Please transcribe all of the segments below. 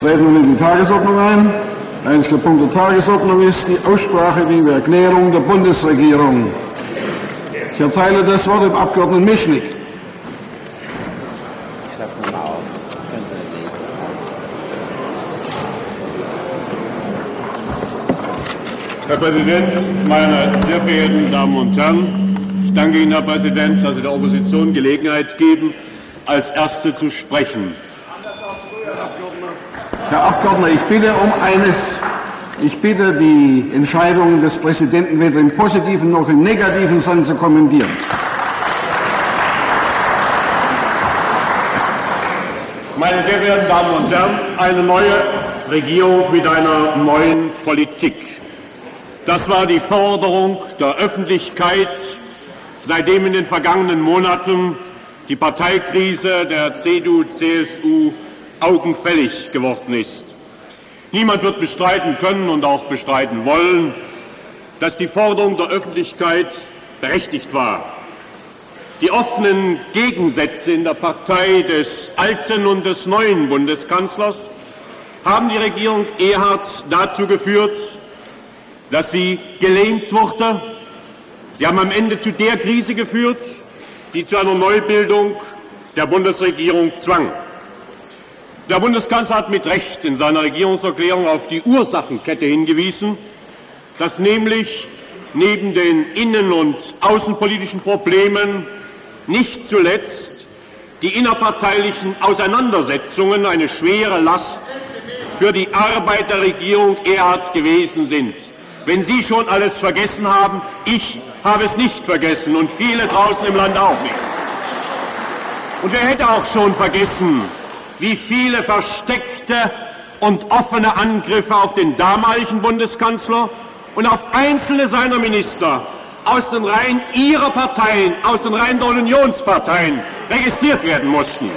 Treten wir in die Tagesordnung ein. Einziger Punkt der Tagesordnung ist die Aussprache über Erklärung der Bundesregierung. Ich erteile das Wort dem Abgeordneten Michnik. Herr Präsident, meine sehr verehrten Damen und Herren! Ich danke Ihnen, Herr Präsident, dass Sie der Opposition Gelegenheit geben, als Erste zu sprechen. Herr Abgeordneter, ich bitte um eines. Ich bitte, die Entscheidung des Präsidenten weder im positiven noch im negativen Sinn zu kommentieren. Meine sehr verehrten Damen und Herren, eine neue Regierung mit einer neuen Politik. Das war die Forderung der Öffentlichkeit, seitdem in den vergangenen Monaten die Parteikrise der CDU-CSU augenfällig geworden ist. Niemand wird bestreiten können und auch bestreiten wollen, dass die Forderung der Öffentlichkeit berechtigt war. Die offenen Gegensätze in der Partei des alten und des neuen Bundeskanzlers haben die Regierung Erhard dazu geführt, dass sie gelähmt wurde. Sie haben am Ende zu der Krise geführt, die zu einer Neubildung der Bundesregierung zwang. Der Bundeskanzler hat mit Recht in seiner Regierungserklärung auf die Ursachenkette hingewiesen, dass nämlich neben den innen- und außenpolitischen Problemen nicht zuletzt die innerparteilichen Auseinandersetzungen eine schwere Last für die Arbeit der Regierung Erhard gewesen sind. Wenn Sie schon alles vergessen haben, ich habe es nicht vergessen und viele draußen im Land auch nicht. Und wer hätte auch schon vergessen, wie viele versteckte und offene Angriffe auf den damaligen Bundeskanzler und auf einzelne seiner Minister aus den Reihen ihrer Parteien, aus den Reihen der Unionsparteien registriert werden mussten.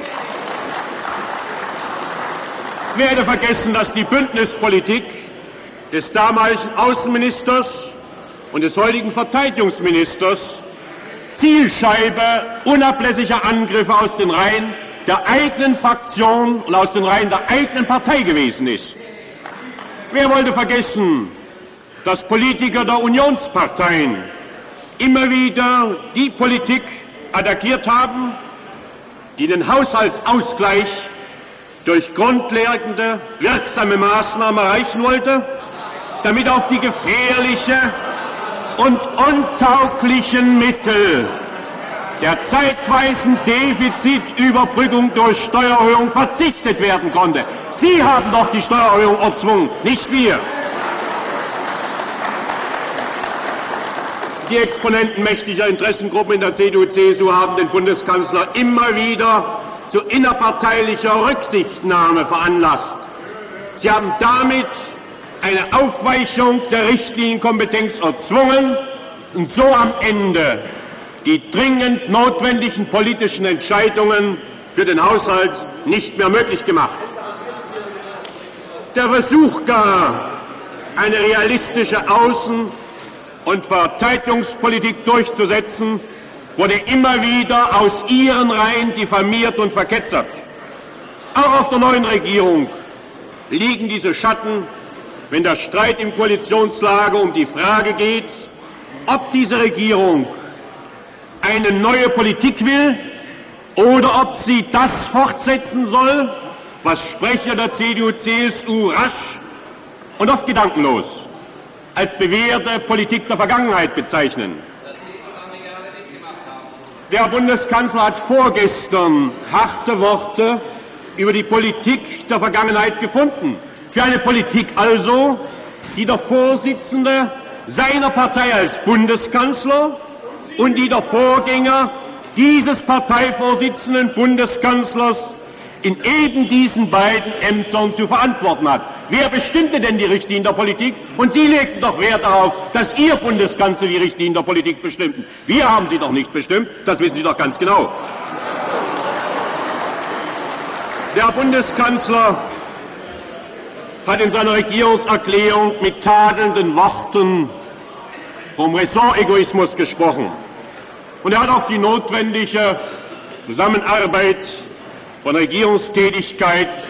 Wer hätte vergessen, dass die Bündnispolitik des damaligen Außenministers und des heutigen Verteidigungsministers Zielscheibe unablässiger Angriffe aus den Reihen der eigenen Fraktion und aus den Reihen der eigenen Partei gewesen ist. Wer wollte vergessen, dass Politiker der Unionsparteien immer wieder die Politik attackiert haben, die den Haushaltsausgleich durch grundlegende, wirksame Maßnahmen erreichen wollte, damit auf die gefährliche und untauglichen Mittel der zeitweisen Defizitüberbrückung durch Steuererhöhung verzichtet werden konnte. Sie haben doch die Steuererhöhung erzwungen, nicht wir. Die Exponenten mächtiger Interessengruppen in der CDU-CSU haben den Bundeskanzler immer wieder zu innerparteilicher Rücksichtnahme veranlasst. Sie haben damit eine Aufweichung der Richtlinienkompetenz erzwungen und so am Ende die dringend notwendigen politischen Entscheidungen für den Haushalt nicht mehr möglich gemacht. Der Versuch gar, eine realistische Außen- und Verteidigungspolitik durchzusetzen, wurde immer wieder aus ihren Reihen diffamiert und verketzert. Auch auf der neuen Regierung liegen diese Schatten, wenn der Streit im Koalitionslager um die Frage geht, ob diese Regierung eine neue Politik will oder ob sie das fortsetzen soll, was Sprecher der CDU-CSU rasch und oft gedankenlos als bewährte Politik der Vergangenheit bezeichnen. Der Bundeskanzler hat vorgestern harte Worte über die Politik der Vergangenheit gefunden. Für eine Politik also, die der Vorsitzende seiner Partei als Bundeskanzler und die der Vorgänger dieses Parteivorsitzenden Bundeskanzlers in eben diesen beiden Ämtern zu verantworten hat. Wer bestimmte denn die Richtlinien der Politik? Und Sie legten doch Wert darauf, dass Ihr Bundeskanzler die Richtlinien der Politik bestimmten. Wir haben sie doch nicht bestimmt, das wissen Sie doch ganz genau. Der Bundeskanzler hat in seiner Regierungserklärung mit tadelnden Worten vom Ressortegoismus gesprochen. Und er hat auf die notwendige Zusammenarbeit von Regierungstätigkeit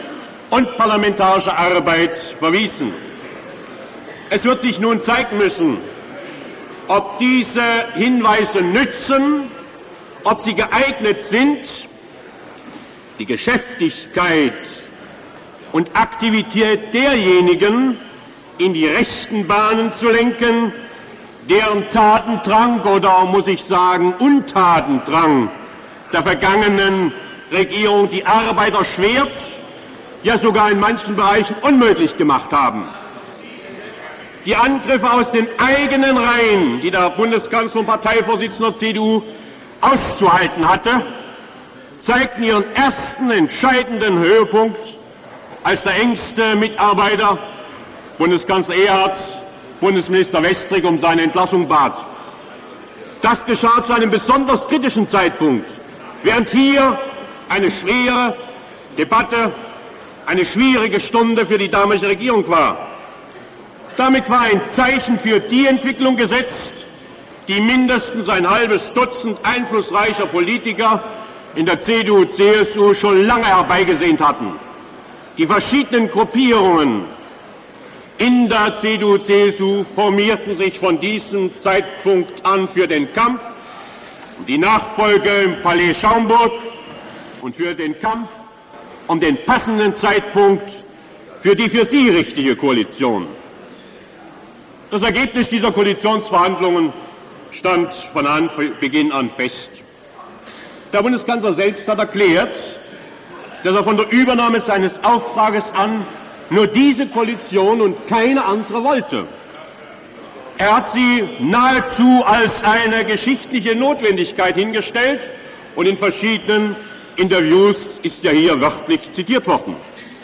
und parlamentarische Arbeit verwiesen. Es wird sich nun zeigen müssen, ob diese Hinweise nützen, ob sie geeignet sind, die Geschäftigkeit und Aktivität derjenigen in die rechten Bahnen zu lenken, deren Tatendrang oder, muss ich sagen, Untatendrang der vergangenen Regierung die Arbeit erschwert, ja sogar in manchen Bereichen unmöglich gemacht haben. Die Angriffe aus den eigenen Reihen, die der Bundeskanzler und Parteivorsitzende der CDU auszuhalten hatte, zeigten ihren ersten entscheidenden Höhepunkt, als der engste Mitarbeiter, Bundeskanzler Erhard, Bundesminister Westrik um seine Entlassung bat. Das geschah zu einem besonders kritischen Zeitpunkt, während hier eine schwere Debatte, eine schwierige Stunde für die damalige Regierung war. Damit war ein Zeichen für die Entwicklung gesetzt, die mindestens ein halbes Dutzend einflussreicher Politiker in der CDU/CSU schon lange herbeigesehnt hatten. Die verschiedenen Gruppierungen in der CDU/CSU formierten sich von diesem Zeitpunkt an für den Kampf um die Nachfolge im Palais Schaumburg und für den Kampf um den passenden Zeitpunkt für die für sie richtige Koalition. Das Ergebnis dieser Koalitionsverhandlungen stand von Beginn an fest. Der Bundeskanzler selbst hat erklärt, dass er von der Übernahme seines Auftrages an nur diese Koalition und keine andere wollte. Er hat sie nahezu als eine geschichtliche Notwendigkeit hingestellt und in verschiedenen Interviews ist ja hier wörtlich zitiert worden.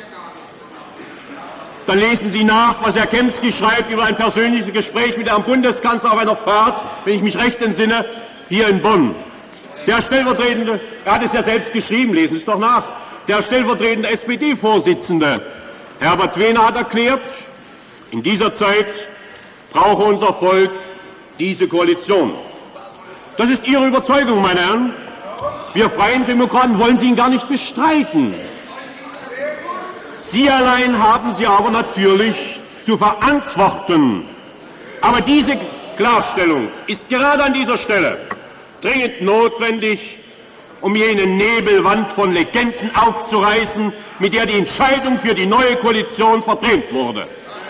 Dann lesen Sie nach, was Herr Kemsky schreibt über ein persönliches Gespräch mit Herrn Bundeskanzler auf einer Fahrt, wenn ich mich recht entsinne, hier in Bonn. Der stellvertretende, er hat es ja selbst geschrieben, lesen Sie es doch nach, der stellvertretende SPD-Vorsitzende Herbert Wehner hat erklärt, in dieser Zeit brauche unser Volk diese Koalition. Das ist Ihre Überzeugung, meine Herren. Wir Freien Demokraten wollen sie Ihnen gar nicht bestreiten. Sie allein haben sie aber natürlich zu verantworten. Aber diese Klarstellung ist gerade an dieser Stelle dringend notwendig, um jene Nebelwand von Legenden aufzureißen, mit der die Entscheidung für die neue Koalition verbrämt wurde.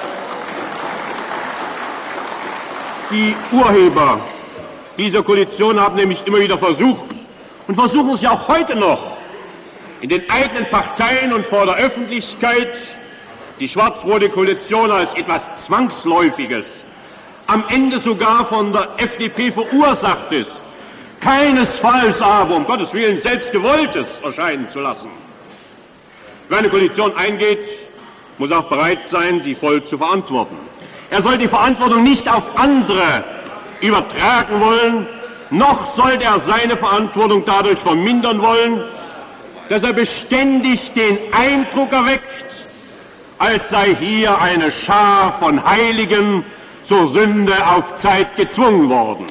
Die Urheber dieser Koalition haben nämlich immer wieder versucht und versuchen es ja auch heute noch, in den eigenen Parteien und vor der Öffentlichkeit die schwarz-rote Koalition als etwas Zwangsläufiges, am Ende sogar von der FDP verursachtes, keinesfalls aber, um Gottes Willen, selbstgewolltes erscheinen zu lassen. Wer eine Koalition eingeht, muss auch bereit sein, sie voll zu verantworten. Er soll die Verantwortung nicht auf andere übertragen wollen, noch soll er seine Verantwortung dadurch vermindern wollen, dass er beständig den Eindruck erweckt, als sei hier eine Schar von Heiligen zur Sünde auf Zeit gezwungen worden.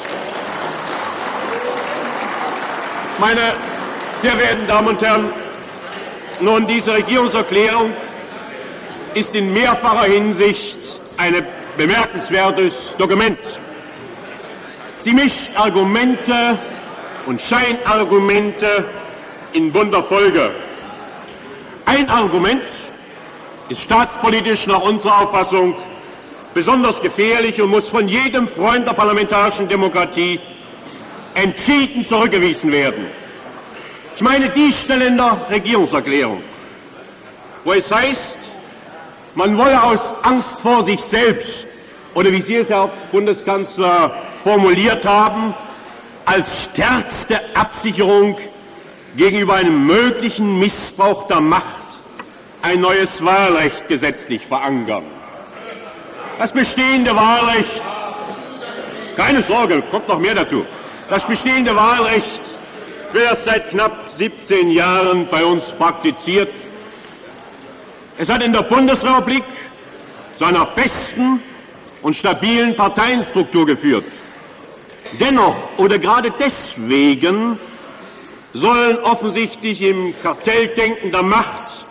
Meine sehr verehrten Damen und Herren, nun, diese Regierungserklärung ist in mehrfacher Hinsicht ein bemerkenswertes Dokument. Sie mischt Argumente und Scheinargumente in bunter Folge. Ein Argument ist staatspolitisch nach unserer Auffassung besonders gefährlich und muss von jedem Freund der parlamentarischen Demokratie entschieden zurückgewiesen werden. Ich meine die Stelle in der Regierungserklärung, wo es heißt, man wolle aus Angst vor sich selbst oder wie Sie es, Herr Bundeskanzler, formuliert haben, als stärkste Absicherung gegenüber einem möglichen Missbrauch der Macht ein neues Wahlrecht gesetzlich verankern. Das bestehende Wahlrecht, keine Sorge, kommt noch mehr dazu, das bestehende Wahlrecht wird erst seit knapp 17 Jahren bei uns praktiziert. Es hat in der Bundesrepublik zu einer festen und stabilen Parteienstruktur geführt. Dennoch oder gerade deswegen sollen offensichtlich im Kartelldenken der Macht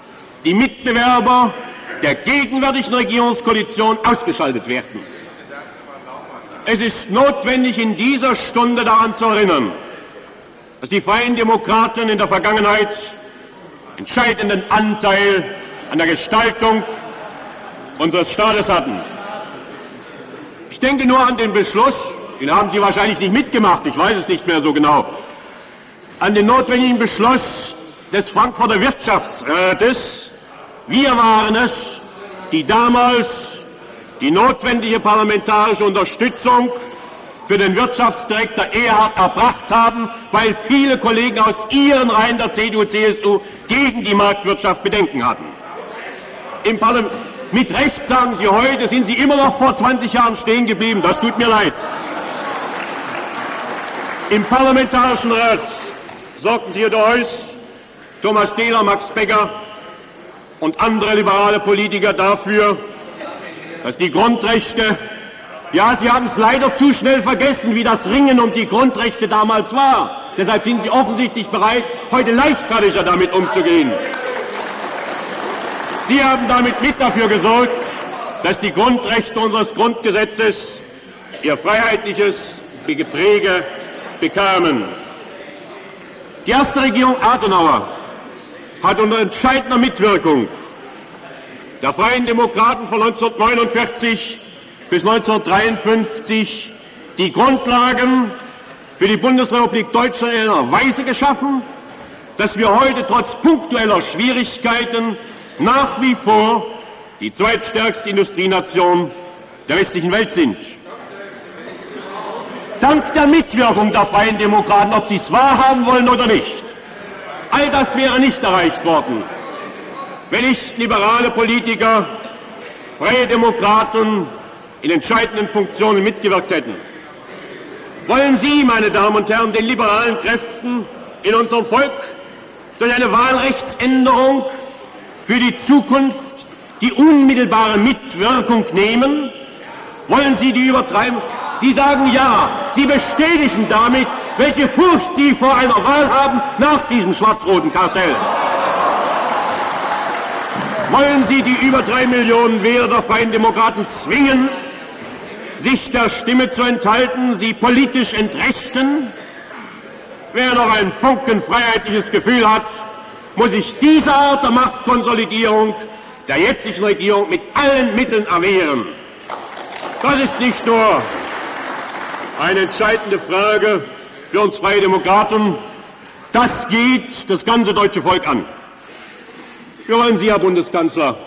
die Mitbewerber der gegenwärtigen Regierungskoalition ausgeschaltet werden. Es ist notwendig, in dieser Stunde daran zu erinnern, dass die Freien Demokraten in der Vergangenheit entscheidenden Anteil an der Gestaltung unseres Staates hatten. Ich denke nur an den Beschluss, den haben Sie wahrscheinlich nicht mitgemacht, ich weiß es nicht mehr so genau, an den notwendigen Beschluss des Frankfurter Wirtschaftsrates. Wir waren es, die damals die notwendige parlamentarische Unterstützung für den Wirtschaftsdirektor Erhard erbracht haben, weil viele Kollegen aus Ihren Reihen der CDU-CSU gegen die Marktwirtschaft Bedenken hatten. Mit Recht sagen Sie heute, sind Sie immer noch vor 20 Jahren stehen geblieben. Das tut mir leid. Im Parlamentarischen Rat sorgten Theodor Heuss, Thomas Dehler, Max Becker und andere liberale Politiker dafür, dass die Grundrechte, ja, Sie haben es leider zu schnell vergessen, wie das Ringen um die Grundrechte damals war. Deshalb sind Sie offensichtlich bereit, heute leichtfertiger damit umzugehen. Sie haben damit mit dafür gesorgt, dass die Grundrechte unseres Grundgesetzes ihr freiheitliches Gepräge bekamen. Die erste Regierung Adenauer hat unter entscheidender Mitwirkung der Freien Demokraten von 1949 bis 1953 die Grundlagen für die Bundesrepublik Deutschland in einer Weise geschaffen, dass wir heute trotz punktueller Schwierigkeiten nach wie vor die zweitstärkste Industrienation der westlichen Welt sind. Dank der Mitwirkung der Freien Demokraten, ob sie es wahrhaben wollen oder nicht. All das wäre nicht erreicht worden, wenn nicht liberale Politiker, Freie Demokraten in entscheidenden Funktionen mitgewirkt hätten. Wollen Sie, meine Damen und Herren, den liberalen Kräften in unserem Volk durch eine Wahlrechtsänderung für die Zukunft die unmittelbare Mitwirkung nehmen? Wollen Sie die übertreiben? Sie sagen ja, Sie bestätigen damit, welche Furcht Sie vor einer Wahl haben nach diesem schwarz-roten Kartell. Wollen Sie die über 3 Millionen Wähler der Freien Demokraten zwingen, sich der Stimme zu enthalten, sie politisch entrechten? Wer noch ein Funken freiheitliches Gefühl hat, muss sich dieser Art der Machtkonsolidierung der jetzigen Regierung mit allen Mitteln erwehren. Das ist nicht nur eine entscheidende Frage für uns Freie Demokraten, das geht das ganze deutsche Volk an. Wie wollen Sie, Herr Bundeskanzler,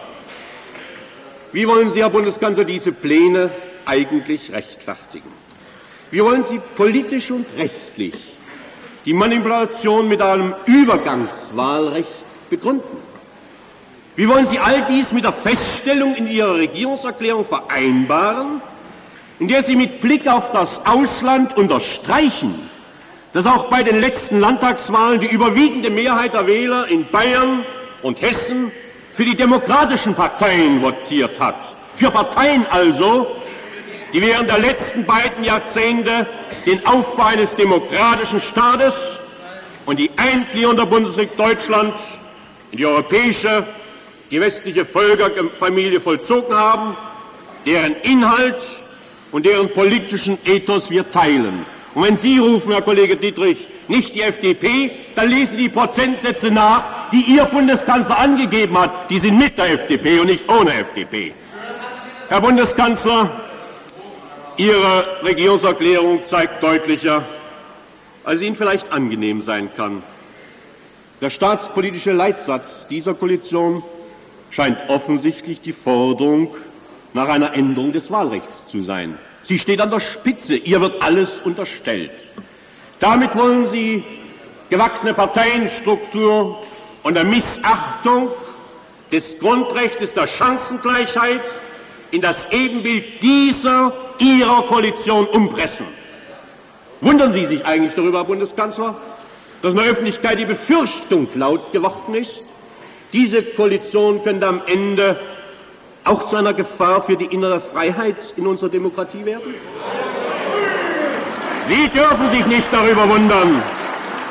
diese Pläne eigentlich rechtfertigen? Wie wollen Sie politisch und rechtlich die Manipulation mit einem Übergangswahlrecht begründen? Wie wollen Sie all dies mit der Feststellung in Ihrer Regierungserklärung vereinbaren, in der Sie mit Blick auf das Ausland unterstreichen, dass auch bei den letzten Landtagswahlen die überwiegende Mehrheit der Wähler in Bayern und Hessen für die demokratischen Parteien votiert hat? Für Parteien also, die während der letzten beiden Jahrzehnte den Aufbau eines demokratischen Staates und die Eingliederung der Bundesrepublik Deutschland in die europäische, die westliche Völkerfamilie vollzogen haben, deren Inhalt und deren politischen Ethos wir teilen. Und wenn Sie rufen, Herr Kollege Dietrich, nicht die FDP, dann lesen Sie die Prozentsätze nach, die Ihr Bundeskanzler angegeben hat. Die sind mit der FDP und nicht ohne FDP. Herr Bundeskanzler, Ihre Regierungserklärung zeigt deutlicher, als Ihnen vielleicht angenehm sein kann. Der staatspolitische Leitsatz dieser Koalition scheint offensichtlich die Forderung nach einer Änderung des Wahlrechts zu sein. Sie steht an der Spitze, ihr wird alles unterstellt. Damit wollen Sie gewachsene Parteienstruktur und der Missachtung des Grundrechts der Chancengleichheit in das Ebenbild dieser Ihrer Koalition umpressen. Wundern Sie sich eigentlich darüber, Herr Bundeskanzler, dass in der Öffentlichkeit die Befürchtung laut geworden ist, diese Koalition könnte am Ende auch zu einer Gefahr für die innere Freiheit in unserer Demokratie werden? Sie dürfen sich nicht darüber wundern.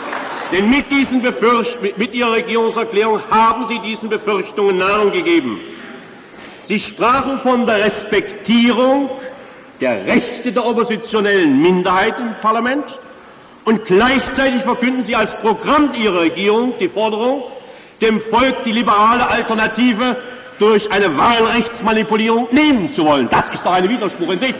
Denn mit Ihrer Regierungserklärung haben Sie diesen Befürchtungen Nahrung gegeben. Sie sprachen von der Respektierung der Rechte der oppositionellen Minderheit im Parlament und gleichzeitig verkünden Sie als Programm Ihrer Regierung die Forderung, dem Volk die liberale Alternative durch eine Wahlrechtsmanipulierung nehmen zu wollen. Das ist doch ein Widerspruch in sich.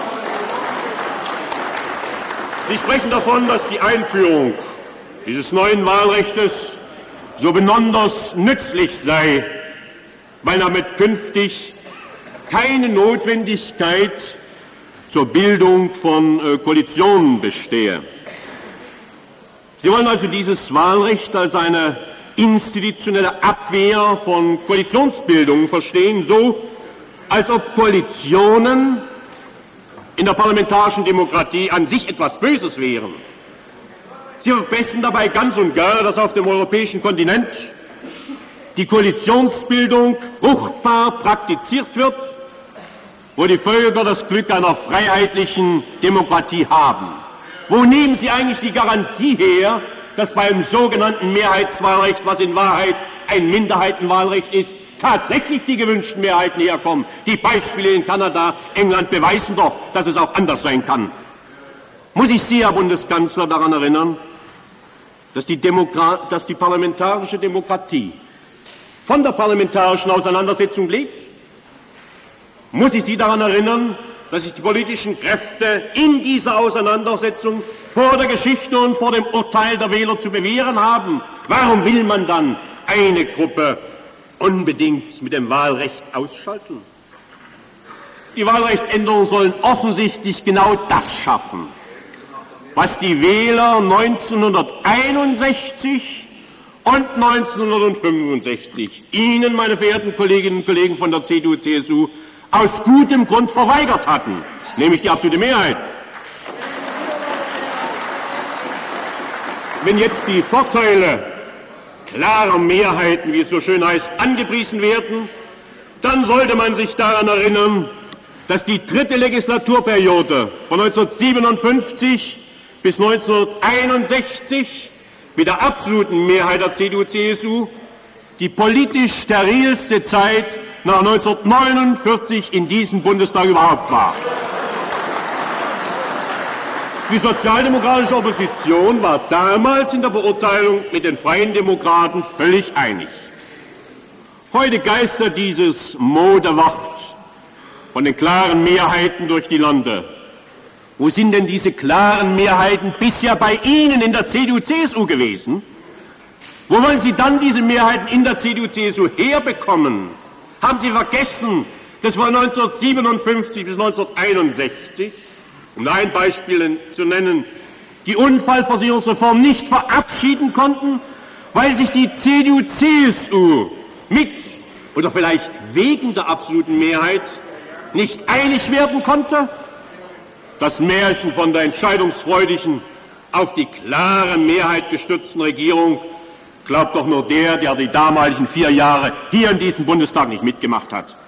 Sie sprechen davon, dass die Einführung dieses neuen Wahlrechts so besonders nützlich sei, weil damit künftig keine Notwendigkeit zur Bildung von Koalitionen bestehe. Sie wollen also dieses Wahlrecht als eine institutionelle Abwehr von Koalitionsbildungen verstehen, so als ob Koalitionen in der parlamentarischen Demokratie an sich etwas Böses wären. Sie vergessen dabei ganz und gar, dass auf dem europäischen Kontinent die Koalitionsbildung fruchtbar praktiziert wird, wo die Völker das Glück einer freiheitlichen Demokratie haben. Wo nehmen Sie eigentlich die Garantie her, dass beim sogenannten Mehrheitswahlrecht, was in Wahrheit ein Minderheitenwahlrecht ist, tatsächlich die gewünschten Mehrheiten herkommen? Die Beispiele in Kanada, England beweisen doch, dass es auch anders sein kann. Muss ich Sie, Herr Bundeskanzler, daran erinnern, dass die parlamentarische Demokratie von der parlamentarischen Auseinandersetzung lebt? Muss ich Sie daran erinnern, dass sich die politischen Kräfte in dieser Auseinandersetzung vor der Geschichte und vor dem Urteil der Wähler zu bewähren haben? Warum will man dann eine Gruppe unbedingt mit dem Wahlrecht ausschalten? Die Wahlrechtsänderungen sollen offensichtlich genau das schaffen, was die Wähler 1961 und 1965 Ihnen, meine verehrten Kolleginnen und Kollegen von der CDU-CSU, aus gutem Grund verweigert hatten, nämlich die absolute Mehrheit. Wenn jetzt die Vorteile klarer Mehrheiten, wie es so schön heißt, angepriesen werden, dann sollte man sich daran erinnern, dass die dritte Legislaturperiode von 1957 bis 1961 mit der absoluten Mehrheit der CDU-CSU die politisch sterilste Zeit nach 1949 in diesem Bundestag überhaupt war. Die sozialdemokratische Opposition war damals in der Beurteilung mit den Freien Demokraten völlig einig. Heute geistert dieses Modewort von den klaren Mehrheiten durch die Lande. Wo sind denn diese klaren Mehrheiten bisher bei Ihnen in der CDU-CSU gewesen? Wo wollen Sie dann diese Mehrheiten in der CDU-CSU herbekommen? Haben Sie vergessen, dass wir 1957 bis 1961, um ein Beispiel zu nennen, die Unfallversicherungsreform nicht verabschieden konnten, weil sich die CDU-CSU mit oder vielleicht wegen der absoluten Mehrheit nicht einig werden konnte? Das Märchen von der entscheidungsfreudigen, auf die klare Mehrheit gestützten Regierung glaubt doch nur der die damaligen 4 Jahre hier in diesem Bundestag nicht mitgemacht hat.